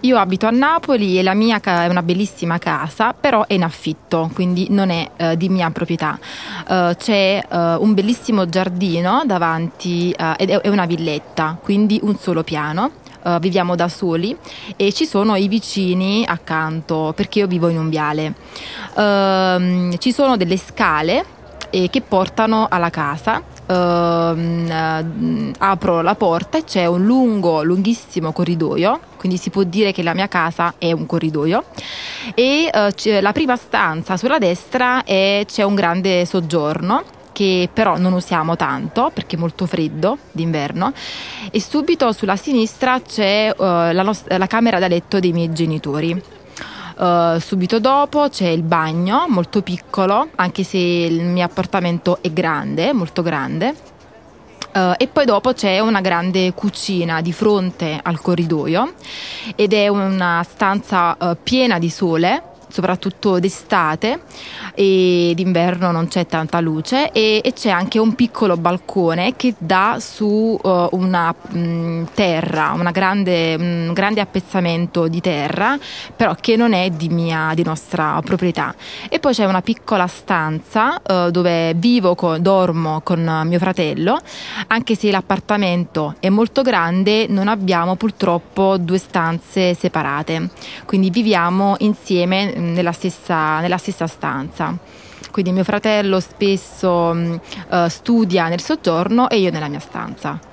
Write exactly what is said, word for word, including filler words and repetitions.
Io abito a Napoli e la mia ca- è una bellissima casa, però è in affitto, quindi non è eh, di mia proprietà. Eh, c'è eh, un bellissimo giardino davanti eh, ed è è una villetta, quindi un solo piano. Eh, viviamo da soli e ci sono i vicini accanto perché io vivo in un viale. Ehm, ci sono delle scale eh, che portano alla casa. Ehm, eh, apro la porta e c'è un lungo, lunghissimo corridoio, quindi si può dire che la mia casa è un corridoio e eh, c'è la prima stanza sulla destra e c'è un grande soggiorno che però non usiamo tanto perché è molto freddo d'inverno, e subito sulla sinistra c'è eh, la, nost- la camera da letto dei miei genitori. Uh, subito dopo c'è il bagno molto piccolo, anche se il mio appartamento è grande, molto grande. Uh, e poi dopo c'è una grande cucina di fronte al corridoio ed è una stanza uh, piena di sole, soprattutto d'estate, e d'inverno non c'è tanta luce, e, e c'è anche un piccolo balcone che dà su uh, una mh, terra, una grande, un grande appezzamento di terra, però che non è di mia, di nostra proprietà. E poi c'è una piccola stanza uh, dove vivo, con, dormo con mio fratello, anche se l'appartamento è molto grande, non abbiamo purtroppo due stanze separate, quindi viviamo insieme nella stessa, nella stessa stanza. Quindi mio fratello spesso uh, studia nel soggiorno e io nella mia stanza.